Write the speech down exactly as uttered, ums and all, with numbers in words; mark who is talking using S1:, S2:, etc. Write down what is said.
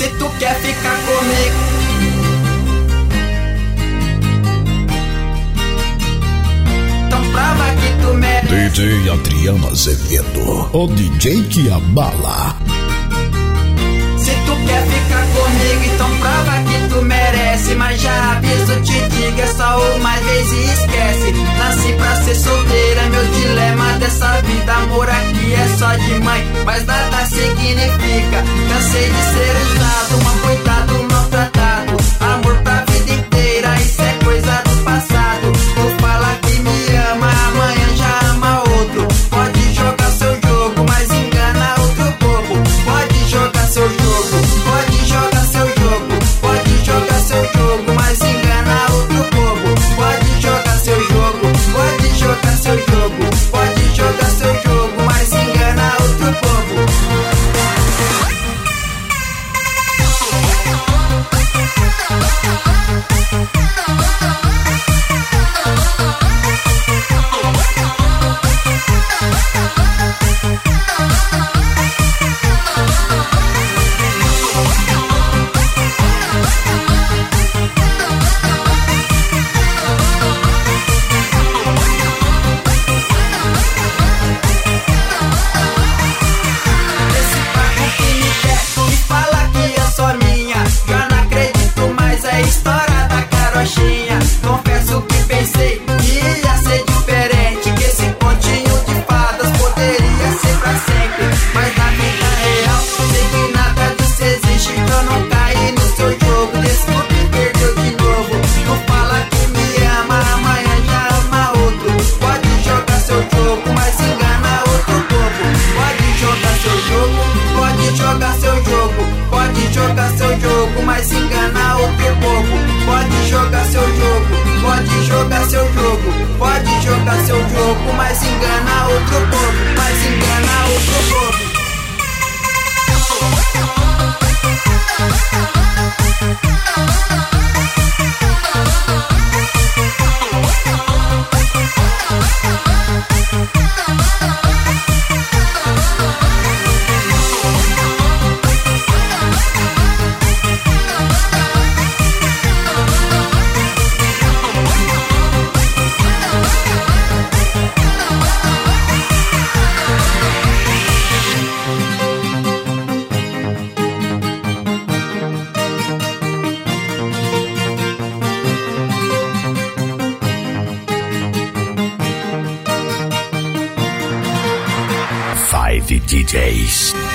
S1: Se tu quer ficar comigo, então prova que tu merece.
S2: D J Adriano Azevedo, o D J que abala.
S1: Se tu quer ficar comigo, então prova que tu merece. Mas já aviso, te digo, é só uma vez e esquece. Nasci pra ser solteira, meu dilema dessa vida. Amor aqui é só de mãe, mas nada significa. Cansei de ser usado, uma coitado maltratado. Amor pra vida inteira, isso é coisa do passado. Tu fala que me ama, amanhã já ama outro. Pode jogar seu jogo, mas engana outro bobo. Pode jogar seu jogo, pode jogar seu jogo. Pode jogar seu jogo, mas engana outro bobo. Pode jogar seu jogo, pode jogar seu jogo. Pode jogar seu jogo, mas engana outro bobo. Confesso que pensei que ia ser diferente, que esse pontinho de fadas poderia ser pra sempre. Mas na vida real, sei que nada disso existe. Eu não caí no seu jogo, desculpe, perdeu de novo. Tu fala que me ama, amanhã já ama outro. Pode jogar seu jogo, mas engana outro bobo. Pode jogar seu jogo, pode jogar seu jogo. Pode jogar seu jogo, mas engana outro bobo. Pode jogar seu jogo, pode jogar seu jogo. Pode jogar seu jogo, mas engana outro bobo. Mas engana outro bobo.
S2: D Js.